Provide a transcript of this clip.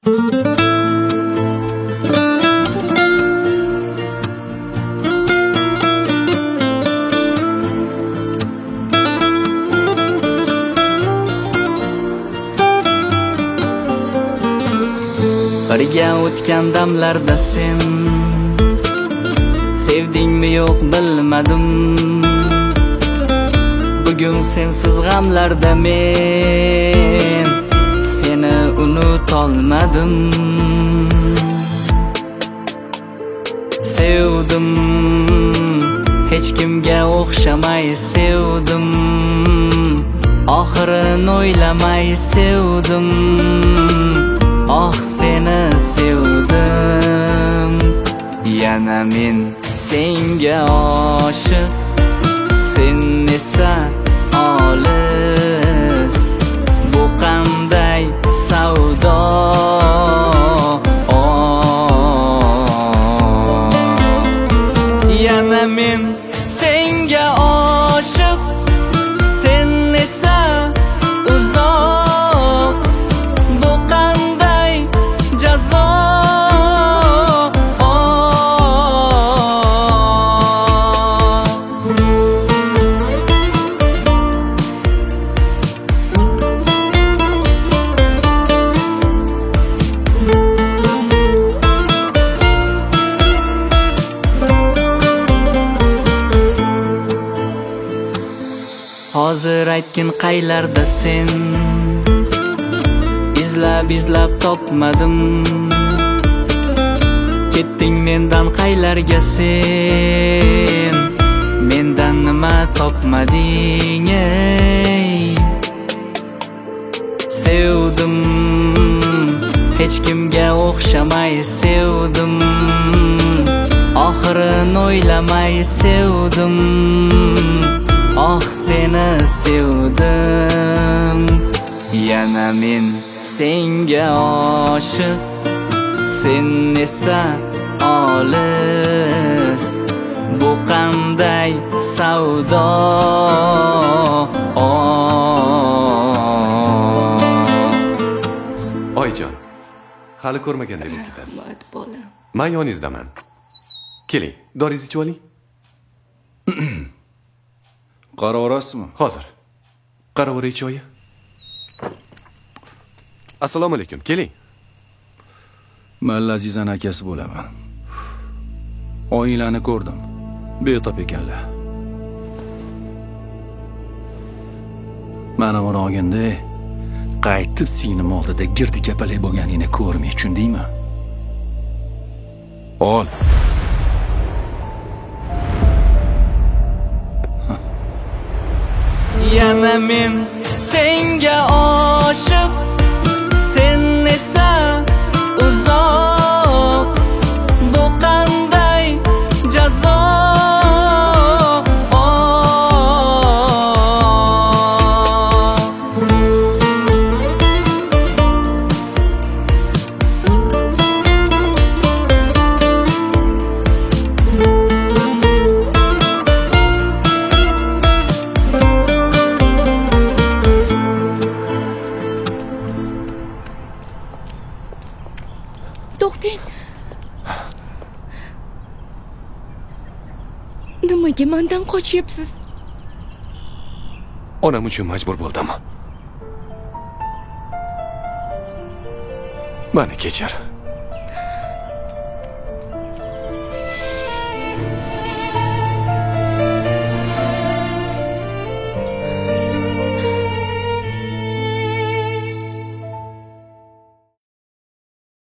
Birga o'tgan damlarda sen sevdingmi yo'q bilmadim. Bugun sensiz g'amlarda men seni unutolmadim. Sevdim, hech kimga o'xshamay sevdim. Oxirini o'ylamay sevdim. Oh, seni sevdim. Yana men senga oshiq, sen esa olis. Bu qanday savdo? Yana men senga oshiq, sen esa uzoq. Bu qanday jazo? Hozir aytgin qaylarda sen? Izlab topmadim. Ketding mendan qaylarga sen? Mendan nima topmading ey? Sevdim, hech kimga o'xshamay sevdim. Oxirini o'ylamay sevdim. Oh, seni sevdim. Yana men senga oshiq, sen esa olis. Bu qanday savdo? Oyijon, hali ko'rmagandek bo'lib ketasiz. Rahmat bolam. Men yoningizdaman. Keling, doringizni ichib oling. Qaravorasizmi? Hozir. Qaravor choyi. Assalomu alaykum. Keling. Men Lazizani akasi bo'laman. Oilani ko'rdim. Betob ekanlar. Mana buni olganda qaytib singlim oldida girdi kapalak bo'lganingni ko'rmay, tushundingmi? Ol. Yana men senga oshiq, sen esa uzoq. Bu qanday jazo? To'xtang. Nimaga mendan qochyapsiz? Onam uchun majbur bo'ldim. Meni kechir.